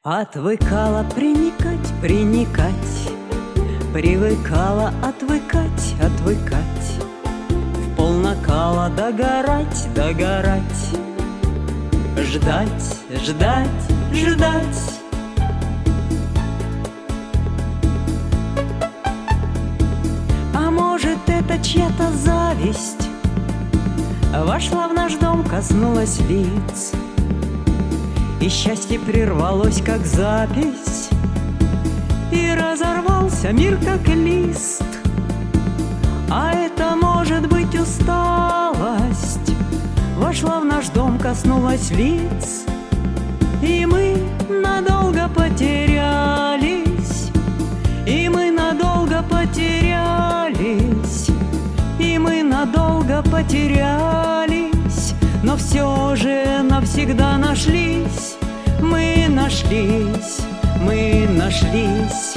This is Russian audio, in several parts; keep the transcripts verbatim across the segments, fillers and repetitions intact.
Отвыкала приникать, приникать, привыкала отвыкать, отвыкать, в пол накала догорать, догорать, ждать, ждать, ждать. А может, это чья-то зависть вошла в наш дом, коснулась лиц, и счастье прервалось, как запись, и разорвался мир, как лист. А это может быть усталость вошла в наш дом, коснулась лиц, и мы надолго потерялись, и мы надолго потерялись, и мы надолго потерялись, но все же навсегда нашлись. Мы нашлись, мы нашлись.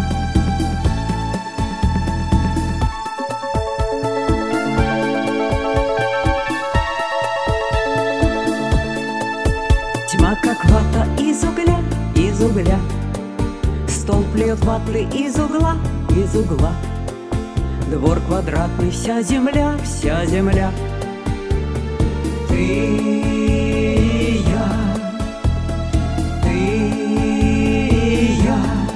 Тьма, как вата из угля, из угля, стол плюет ватлы из угла, из угла. Двор квадратный, вся земля, вся земля. Ты и я, ты и я.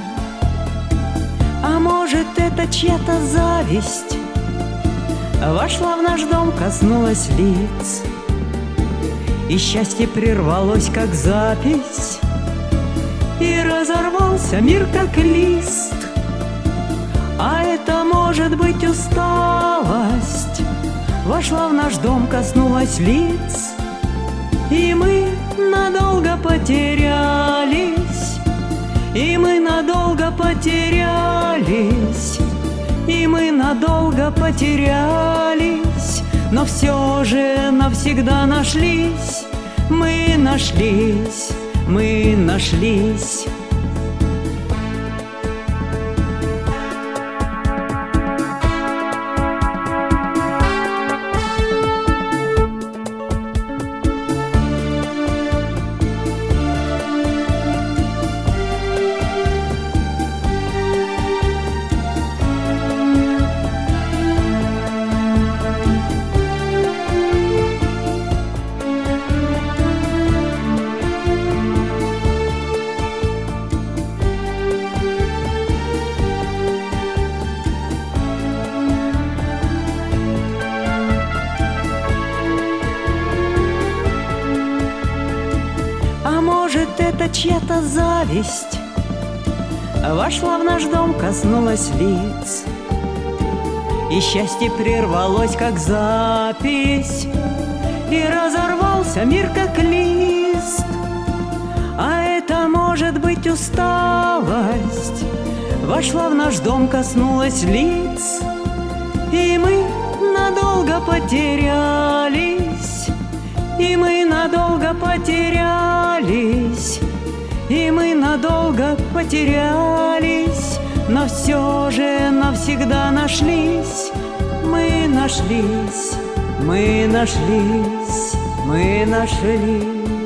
А может, это чья-то зависть вошла в наш дом, коснулась лиц, и счастье прервалось, как запись, и разорвался мир, как лист. А это может быть усталость вошла в наш дом, коснулась лиц, и мы надолго потерялись, и мы надолго потерялись, и мы надолго потерялись, но все же навсегда нашлись. Мы нашлись, мы нашлись. Может, это чья-то зависть вошла в наш дом, коснулась лиц, и счастье прервалось, как запись, и разорвался мир, как лист. А это может быть усталость вошла в наш дом, коснулась лиц, и мы надолго потерялись, и мы надолго потерялись, и мы надолго потерялись, но все же навсегда нашлись. Мы нашлись, мы нашлись, мы нашлись.